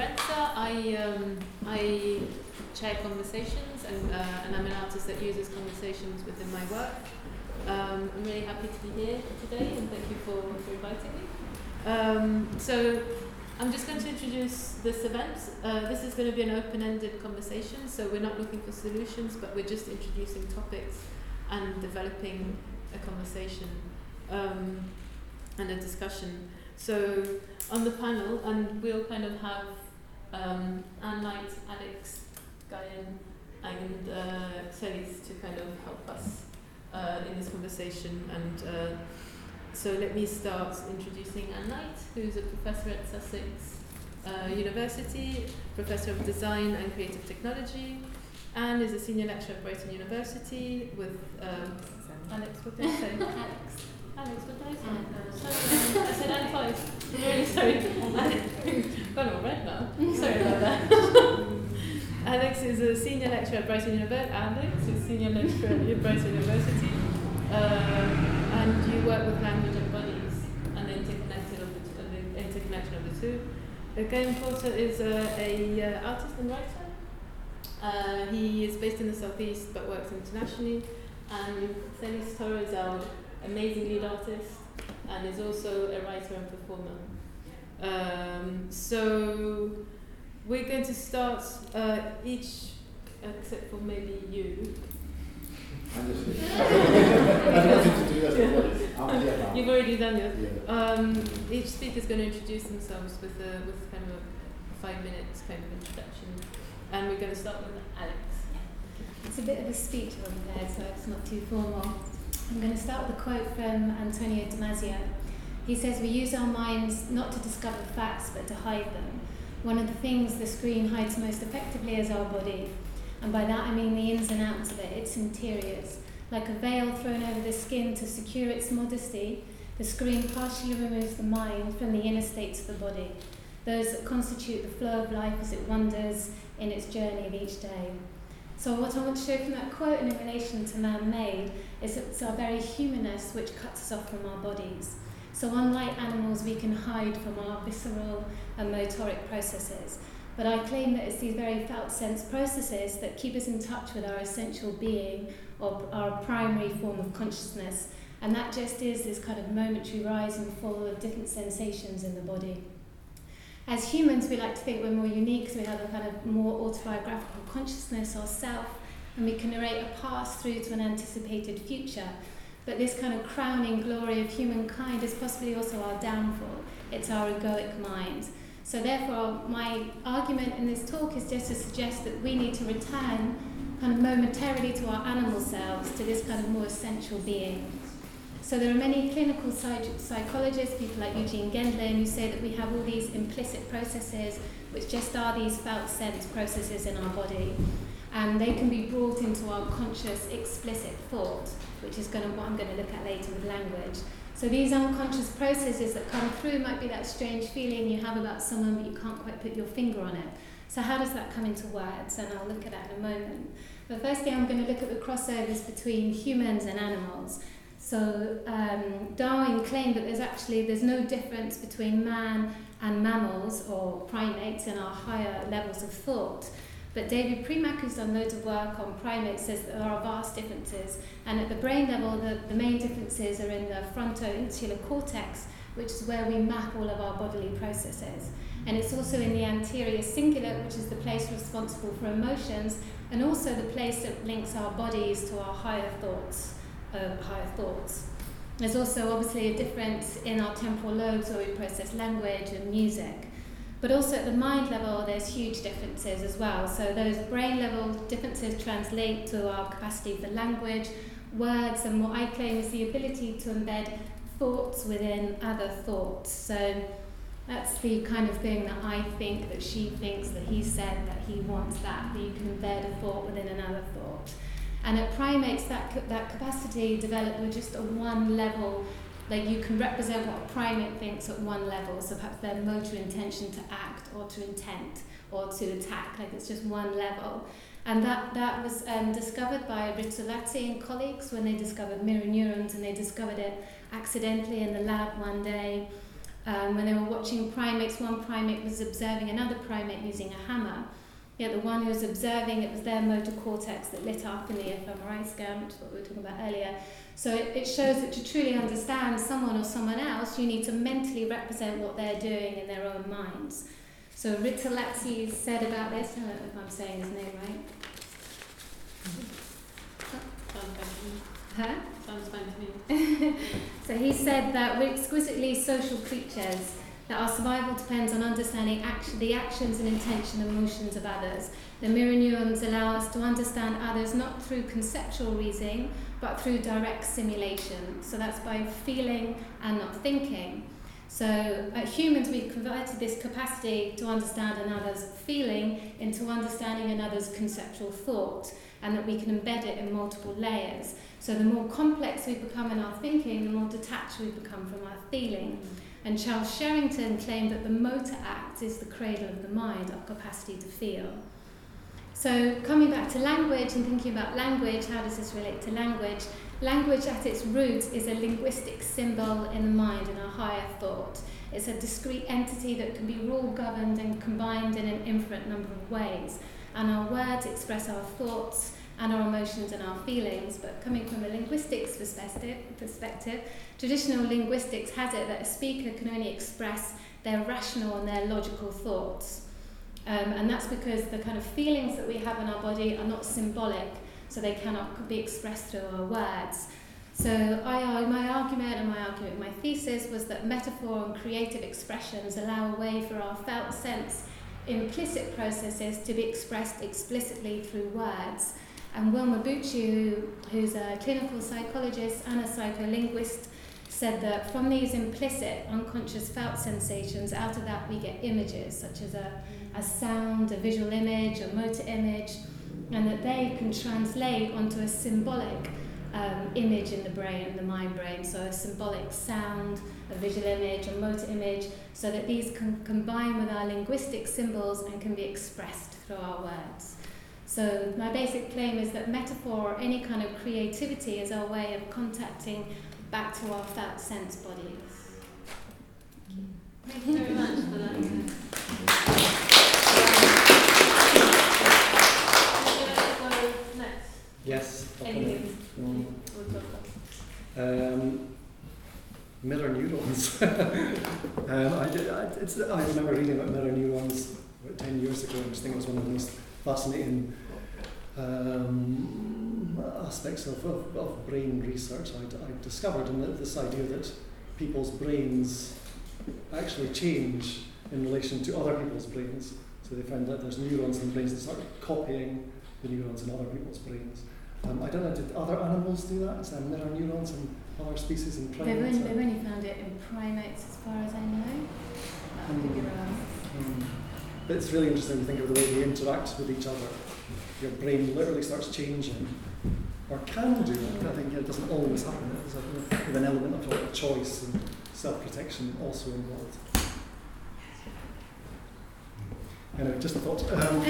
Lorenza. I chair conversations, and I'm an artist that uses conversations within my work. I'm really happy to be here today, and thank you for inviting me. So I'm just going to introduce this event. This is going to be an open-ended conversation, so we're not looking for solutions, but we're just introducing topics and developing a conversation and a discussion. So on the panel, and we'll kind of have Anne Knight, Alex, Guyan, and Celis to kind of help us in this conversation. And so let me start introducing Anne Knight, who's a professor at Sussex University, professor of design and creative technology. Anne is a senior lecturer at Brighton University with Alex, what did I say? Alex, what did I say? I said Anne twice. I'm really sorry. Got it all red now. Sorry about that. Alex is a senior lecturer at Brighton University. Alex is senior lecturer at Brighton University. And you work with language and bodies and the interconnection of the two. Guyan Porter is an artist and writer. He is based in the southeast but works internationally. And Celis Torres is our amazing lead artist and is also a writer and performer. So we're going to start each, except for maybe you. I'm just I wanted to do that. You've already done it. Yeah. Each speaker is going to introduce themselves with kind of a 5 minutes kind of introduction, and we're going to start with Alex. It's a bit of a speech over there, so it's not too formal. I'm going to start with a quote from Antonio Damasio. He says, "We use our minds not to discover facts, but to hide them. One of the things the screen hides most effectively is our body. And by that I mean the ins and outs of it, its interiors. Like a veil thrown over the skin to secure its modesty, the screen partially removes the mind from the inner states of the body, those that constitute the flow of life as it wanders in its journey of each day." So what I want to show from that quote and in relation to man-made is that it's our very humanness which cuts us off from our bodies. So unlike animals, we can hide from our visceral and motoric processes. But I claim that it's these very felt sense processes that keep us in touch with our essential being, or our primary form of consciousness. And that just is this kind of momentary rise and fall of different sensations in the body. As humans, we like to think we're more unique because we have a kind of more autobiographical consciousness or self, and we can narrate a past through to an anticipated future. But this kind of crowning glory of humankind is possibly also our downfall. It's our egoic mind. So therefore, my argument in this talk is just to suggest that we need to return kind of momentarily to our animal selves, to this kind of more essential being. So there are many clinical psychologists, people like Eugene Gendlin, who say that we have all these implicit processes, which just are these felt sense processes in our body. And they can be brought into our conscious, explicit thought, which is what I'm going to look at later with language. So these unconscious processes that come through might be that strange feeling you have about someone, but you can't quite put your finger on it. So how does that come into words? And I'll look at that in a moment. But firstly, I'm going to look at the crossovers between humans and animals. So Darwin claimed that there's no difference between man and mammals or primates in our higher levels of thought. But David Premack, who's done loads of work on primates, says that there are vast differences. And at the brain level, the main differences are in the frontoinsular cortex, which is where we map all of our bodily processes. And it's also in the anterior cingulate, which is the place responsible for emotions, and also the place that links our bodies to our higher thoughts. There's also obviously a difference in our temporal lobes where we process language and music. But also at the mind level, there's huge differences as well. So those brain level differences translate to our capacity for language, words, and what I claim is the ability to embed thoughts within other thoughts. So that's the kind of thing that I think, that she thinks, that he said, that he wants that you can embed a thought within another thought. And at primates, that capacity developed with just a one level. Like you can represent what a primate thinks at one level, so perhaps their motor intention to act or to intent or to attack, like it's just one level. And that was discovered by Rizzolatti and colleagues when they discovered mirror neurons, and they discovered it accidentally in the lab one day. When they were watching primates, one primate was observing another primate using a hammer. Yet the one who was observing, it was their motor cortex that lit up in the fMRI scan, which is what we were talking about earlier. So it shows that to truly understand someone or someone else, you need to mentally represent what they're doing in their own minds. So Ritolazzi said about this, I don't know if I'm saying his name right. Huh? Sounds fine to me. So he said that we're exquisitely social creatures, that our survival depends on understanding the actions and intention and emotions of others. The mirror neurons allow us to understand others not through conceptual reasoning, but through direct simulation. So that's by feeling and not thinking. So humans, we've converted this capacity to understand another's feeling into understanding another's conceptual thought, and that we can embed it in multiple layers. So the more complex we become in our thinking, the more detached we become from our feeling. And Charles Sherrington claimed that the motor act is the cradle of the mind, our capacity to feel. So coming back to language and thinking about language, how does this relate to language? Language at its root is a linguistic symbol in the mind, in our higher thought. It's a discrete entity that can be rule-governed and combined in an infinite number of ways. And our words express our thoughts and our emotions and our feelings. But coming from a linguistics perspective, traditional linguistics has it that a speaker can only express their rational and their logical thoughts. And that's because the kind of feelings that we have in our body are not symbolic, so they cannot be expressed through our words. So my argument, my thesis was that metaphor and creative expressions allow a way for our felt sense implicit processes to be expressed explicitly through words. And Wilma Bucci, who's a clinical psychologist and a psycholinguist, said that from these implicit, unconscious felt sensations, out of that we get images, such as a sound, a visual image, a motor image, and that they can translate onto a symbolic image in the brain, the mind brain, so a symbolic sound, a visual image, a motor image, so that these can combine with our linguistic symbols and can be expressed through our words. So my basic claim is that metaphor or any kind of creativity is our way of contacting back to our felt sense bodies. Thank you very much for that. Next. Yes. Anything we'll talk about. Mirror neurons. I remember reading about mirror neurons about 10 years ago, and I just think it was one of the most fascinating aspects of brain research I discovered, and this idea that people's brains actually change in relation to other people's brains. So they found that there's neurons in brains that start copying the neurons in other people's brains. I don't know, did other animals do that? Is there mirror neurons in other species in primates? They've only found it in primates as far as I know. I could be wrong. But it's really interesting to think of the way they interact with each other. Your brain literally starts changing, or can do. I think it doesn't always happen. There's an element of choice and self-protection also involved. Anyway, just a thought.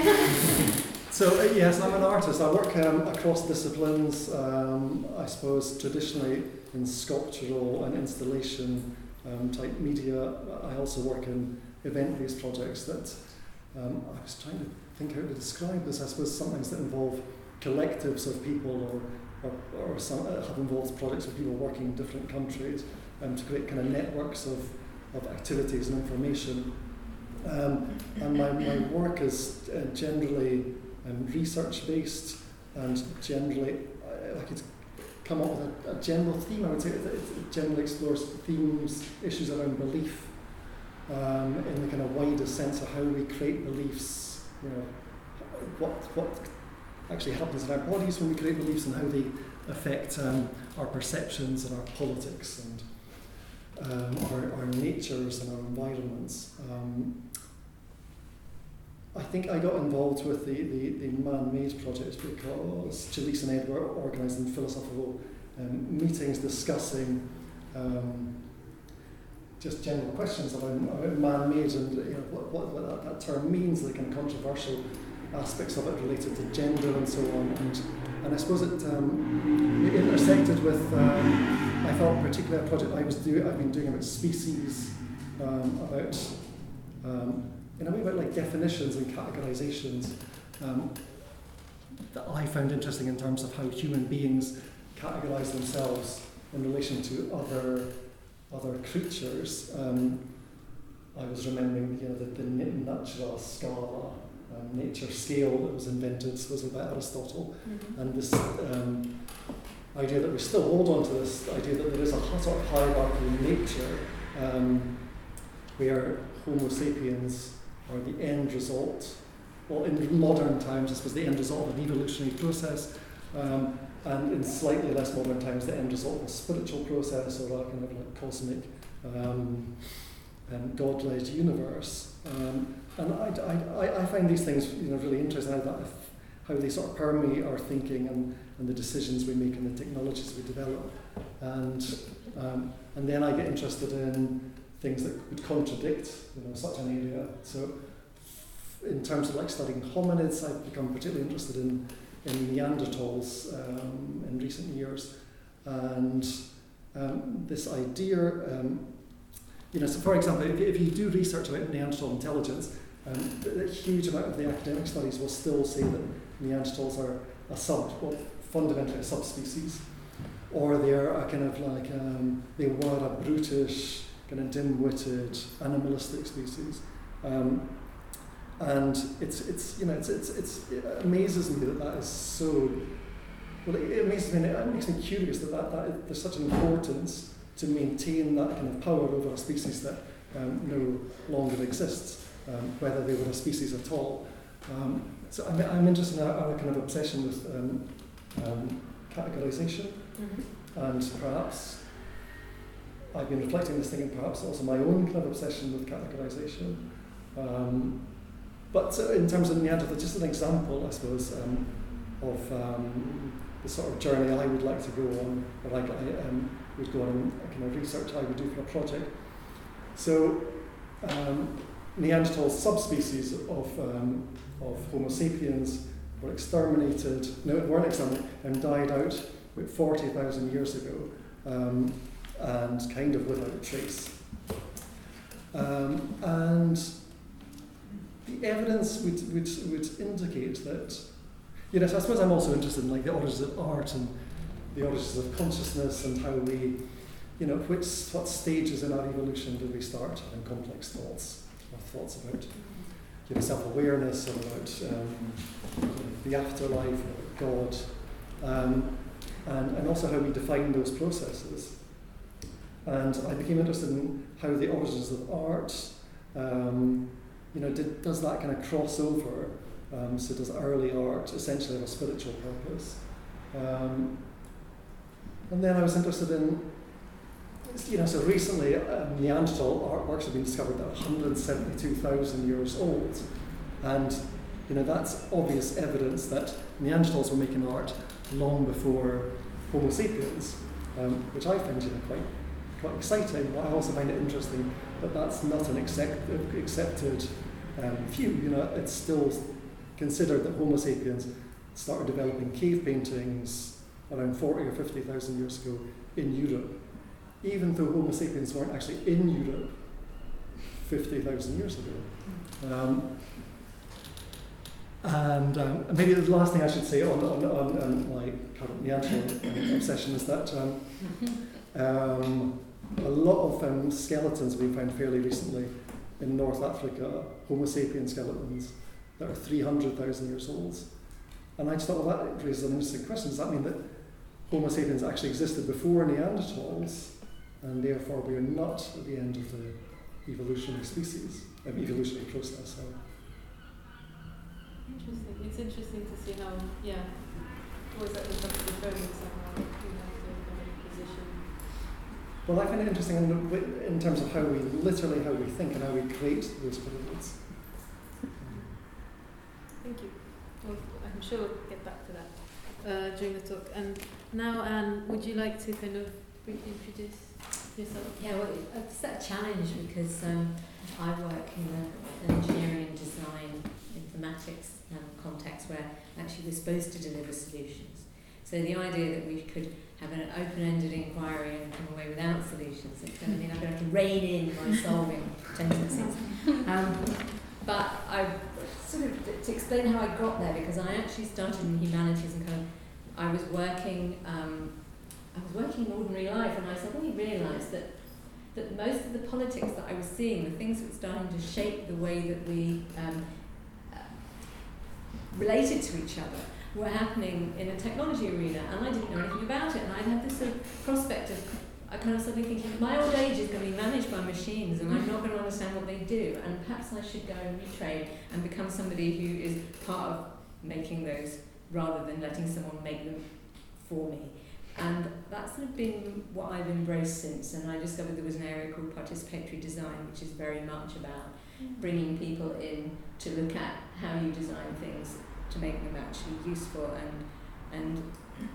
Yes, I'm an artist. I work across disciplines. I suppose traditionally in sculptural and installation type media. I also work in event-based projects that I was trying to think how to describe this. I suppose some things that involve collectives of people or some have involved projects with people working in different countries to create kind of networks of activities and information. And my work is generally research-based, and generally I could come up with a general theme. I would say it generally explores themes, issues around belief in the kind of widest sense of how we create beliefs, what actually happens in our bodies when we create beliefs and how they affect our perceptions and our politics and our natures and our environments. I think I got involved with the Man-Made project because Jalise and Ed were organising philosophical meetings discussing just general questions about man-made and what that term means, the kind of controversial aspects of it related to gender and so on. And I suppose it intersected with, I thought particularly a project I've been doing about species about in a way about like definitions and categorizations that I found interesting in terms of how human beings categorize themselves in relation to other creatures. I was remembering, the natural scala, nature scale that was invented was by Aristotle, and this idea that we still hold on to this idea that there is a sort of hierarchy in nature, where Homo sapiens are the end result. Well, in modern times, I suppose the end result of an evolutionary process, and in slightly less modern times, the end result of a spiritual process or a kind of like cosmic, God-led universe. And I find these things, really interesting. How they sort of permeate our thinking and the decisions we make and the technologies we develop, and then I get interested in things that could contradict, such an area. So, in terms of like studying hominids, I've become particularly interested in Neanderthals in recent years, and this idea, so for example, if you do research about Neanderthal intelligence, a huge amount of the academic studies will still say that Neanderthals are fundamentally a subspecies, or they're a kind of like they were a brutish, kind of dim-witted, animalistic species. And it amazes me that is so. Well, it amazes me, and it makes me curious that there's such an importance to maintain that kind of power over a species that no longer exists, whether they were a species at all. So I'm interested in our kind of obsession with categorization, and perhaps I've been reflecting this thing, and perhaps also my own kind of obsession with categorization. But in terms of Neanderthal, just an example, I suppose, of the sort of journey I would like to go on, or I would go on in a kind of research I would do for a project. So, Neanderthal subspecies of Homo sapiens were exterminated, no, it weren't exterminated, and died out about 40,000 years ago, and kind of without trace. And the evidence would indicate that, so I suppose I'm also interested in like the origins of art and the origins of consciousness and how we, what stages in our evolution did we start having complex thoughts, or thoughts about self-awareness, or about the afterlife, or God, and also how we define those processes. And I became interested in how the origins of art, does that kind of cross over? So does early art essentially have a spiritual purpose? And then I was interested in, so recently Neanderthal artworks have been discovered that are 172,000 years old. And, that's obvious evidence that Neanderthals were making art long before Homo sapiens, which I find, quite exciting. But I also find it interesting that that's not an accepted view. It's still considered that Homo sapiens started developing cave paintings around 40 or 50,000 years ago in Europe, even though Homo sapiens weren't actually in Europe 50,000 years ago. And maybe the last thing I should say on my current Neanderthal obsession is that a lot of skeletons we found fairly recently in North Africa, Homo sapien skeletons that are 300,000 years old. And I just thought, well, that raises an interesting question. Does that mean that Homo sapiens actually existed before Neanderthals, and therefore we are not at the end of the evolutionary process? Interesting. It's interesting to see how, always at the top of the phone somehow, the position. Well, I find it interesting in terms of how we think and how we create those pyramids. Thank you. Well, I'm sure we'll get back to that during the talk. And now, Anne, would you like to kind of briefly introduce yourself? Yeah, well, it's a challenge because I work in an engineering and design informatics context where actually we're supposed to deliver solutions. So the idea that we could have an open-ended inquiry and come away without solutions, it's going to mean I'm going to have to rein in my solving tendencies. But I sort of, to explain how I got there, because I actually started in humanities and I was working in ordinary life, and I suddenly realised that most of the politics that I was seeing, the things that were starting to shape the way that we related to each other, were happening in a technology arena, and I didn't know anything about it, and I'd had this sort of prospect of, I kind of suddenly thinking, my old age is going to be managed by machines, and I'm not going to understand what they do, and perhaps I should go and retrain and become somebody who is part of making those, rather than letting someone make them for me. And that's sort of been what I've embraced since, and I discovered there was an area called participatory design, which is very much about bringing people in to look at how you design things to make them actually useful and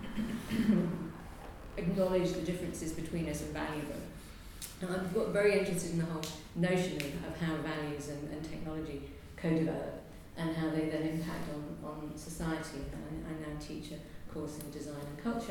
acknowledge the differences between us and value them. And I'm very interested in the whole notion of how values and technology co-develop and how they then impact on society. And I now teach a course in design and culture.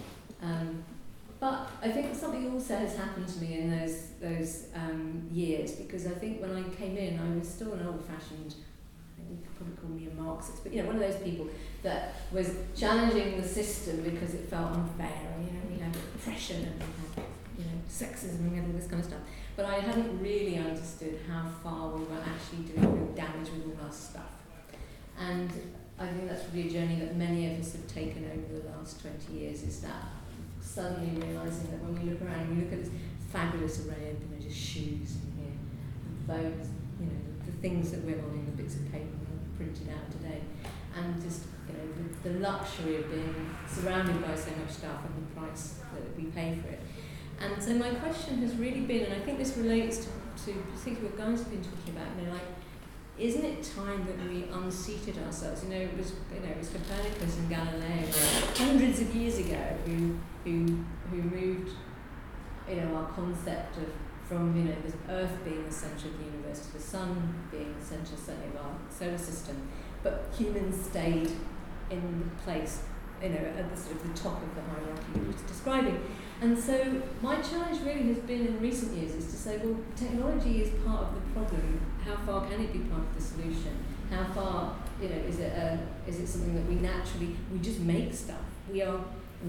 But I think something also has happened to me in those years, because I think when I came in, I was still an old-fashioned, I think you could probably call me a Marxist, but one of those people that was challenging the system because it felt unfair. We had oppression and we had sexism and we had all this kind of stuff. But I hadn't really understood how far we were actually doing real damage with all our stuff. And I think that's probably a journey that many of us have taken over the last 20 years, is that suddenly realising that when we look around, we look at this fabulous array of just shoes in here, and phones, the things that we're holding, the bits of paper we've printed out today, and just the luxury of being surrounded by so much stuff and the price that we pay for it. And so my question has really been, and I think this relates to particularly what Guy's been talking about, isn't it time that we unseated ourselves? It was Copernicus and Galileo hundreds of years ago who moved our concept of from this Earth being the centre of the universe to the sun being the centre certainly of our solar system, but humans stayed in the place at the sort of the top of the hierarchy we were describing. And so my challenge really has been in recent years is to say, well, technology is part of the problem. How far can it be part of the solution? How far, is it something that we just make stuff? We are,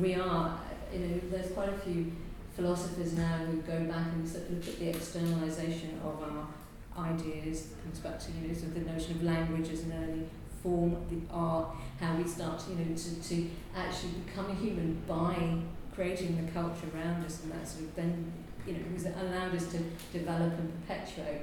there's quite a few philosophers now who go back and sort of look at the externalization of our ideas. It comes back to, sort of the notion of language as an early form of the art, how we start, to actually become a human by creating the culture around us, and that sort of then, has allowed us to develop and perpetuate.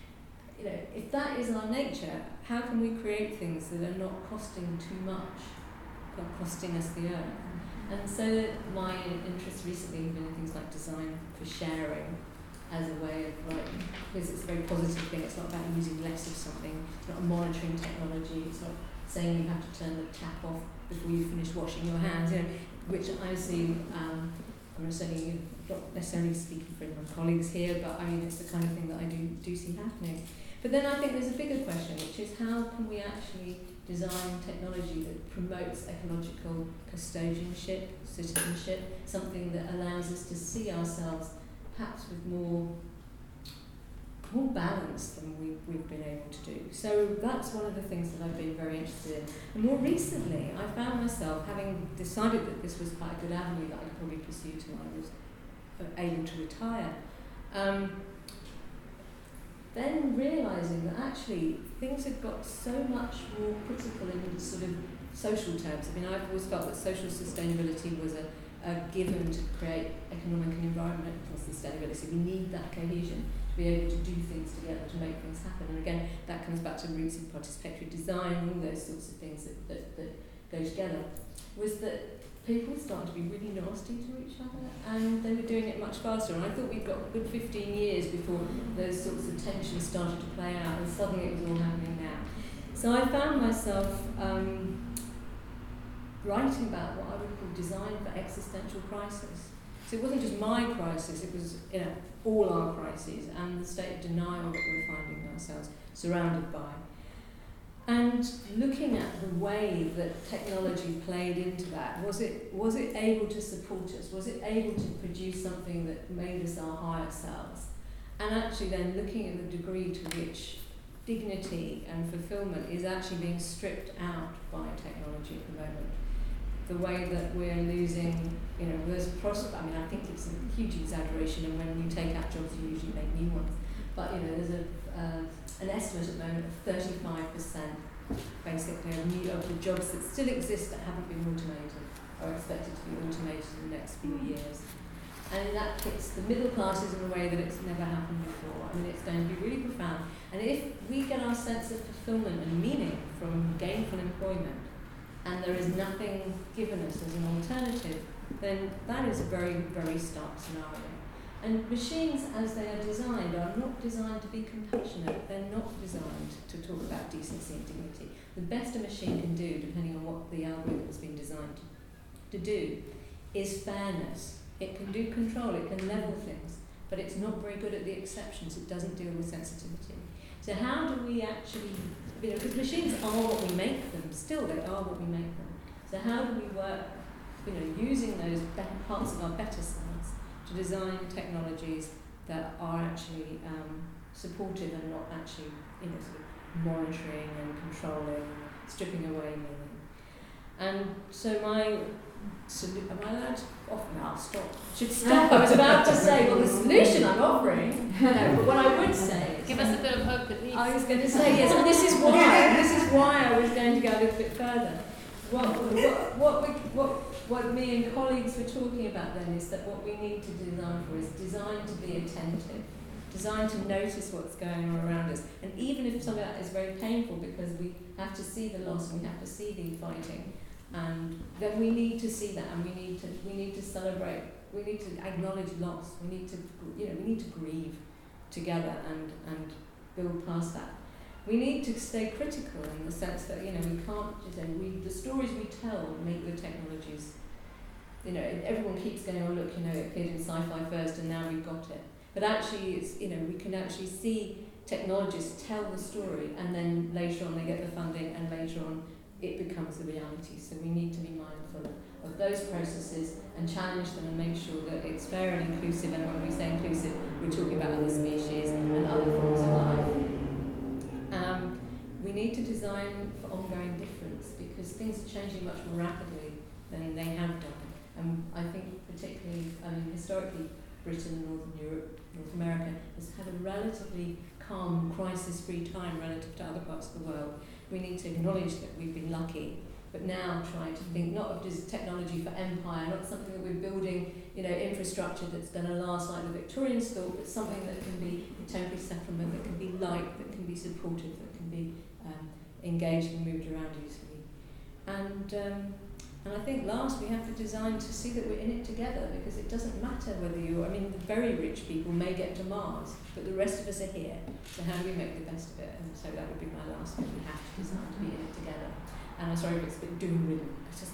If that is our nature, how can we create things that are not costing too much, but costing us the earth? And so my interests recently have been in things like design for sharing as a way of because it's a very positive thing. It's not about using less of something. It's not a monitoring technology. It's not saying you have to turn the tap off before you finish washing your hands. Which I see. I'm not necessarily speaking for my colleagues here, but it's the kind of thing that I do see happening. But then I think there's a bigger question, which is how can we actually design technology that promotes ecological custodianship, citizenship, something that allows us to see ourselves perhaps with more balance than we've been able to do. So that's one of the things that I've been very interested in. And more recently, I found myself, having decided that this was quite a good avenue that I could probably pursue till I was able to retire, then realising that actually things had got so much more critical in sort of social terms. I've always felt that social sustainability was a given to create economic and environmental sustainability. We need that cohesion to be able to do things together, to make things happen. And again, that comes back to roots in participatory design, all those sorts of things that go together, was that people started to be really nasty to each other, and they were doing it much faster. And I thought we'd got a good 15 years before those sorts of tensions started to play out, and suddenly it was all happening now. So I found myself writing about what I would call design for existential crisis. So it wasn't just my crisis, it was all our crises and the state of denial that we're finding ourselves surrounded by. And And looking at the way that technology played into that, was it able to support us? Was it able to produce something that made us our higher selves? And actually then looking at the degree to which dignity and fulfillment is actually being stripped out by technology at the moment. The way that we're losing, there's a prospect, I think it's a huge exaggeration, and when you take out jobs you usually make new ones. But there's an estimate at the moment of 35% basically of the jobs that still exist that haven't been automated are expected to be automated in the next few years. And that hits the middle classes in a way that it's never happened before. It's going to be really profound. And if we get our sense of fulfillment and meaning from gainful employment, and there is nothing given us as an alternative, then that is a very, very stark scenario. And machines, as they are designed, are not designed to be compassionate. They're not designed to talk about decency and dignity. The best a machine can do, depending on what the algorithm's been designed to do, is fairness. It can do control, it can level things, but it's not very good at the exceptions. It doesn't deal with sensitivity. So how do we actually, because machines are what we make them, still they are what we make them. So how do we work, using those parts of our better selves to design technologies that are actually supportive and not actually, sort of monitoring and controlling, stripping away meaning. And so am I allowed to offer? No, I'll stop. I should stop. I was about to say, well, the solution I'm offering, but what I would say is... Give us a bit of hope at least. I was going to say, yes, and this is why I was going to go a little bit further. What me and colleagues were talking about then is that what we need to design for is design to be attentive, designed to notice what's going on around us. And even if some of that is very painful because we have to see the loss and we have to see the fighting, and then we need to see that, and we need to celebrate. We need to acknowledge loss. We need to grieve together and build past that. We need to stay critical in the sense that we can't. The stories we tell make the technologies. Everyone keeps going, oh look, it appeared in Sci-Fi first, and now we've got it. But actually, it's we can actually see technologists tell the story, and then later on they get the funding, and later on it becomes a reality. So we need to be mindful of those processes and challenge them and make sure that it's fair and inclusive. And when we say inclusive, we're talking about other species and other forms of life. We need to design for ongoing difference because things are changing much more rapidly than they have done. And I think particularly, historically, Britain, Northern Europe, North America has had a relatively calm, crisis-free time relative to other parts of the world. We need to acknowledge that we've been lucky, but now try to think not of just technology for empire, not something that we're building, infrastructure that's going to last like the Victorians thought, but something that can be a temporary settlement, that can be light, that can be supportive, that can be engaged and moved around easily. And I think last we have to design to see that we're in it together, because it doesn't matter whether the very rich people may get to Mars, but the rest of us are here. So how do we make the best of it? And so that would be my last thing. We have to design to be in it together. And I'm sorry if it's a bit doom-ridden. I just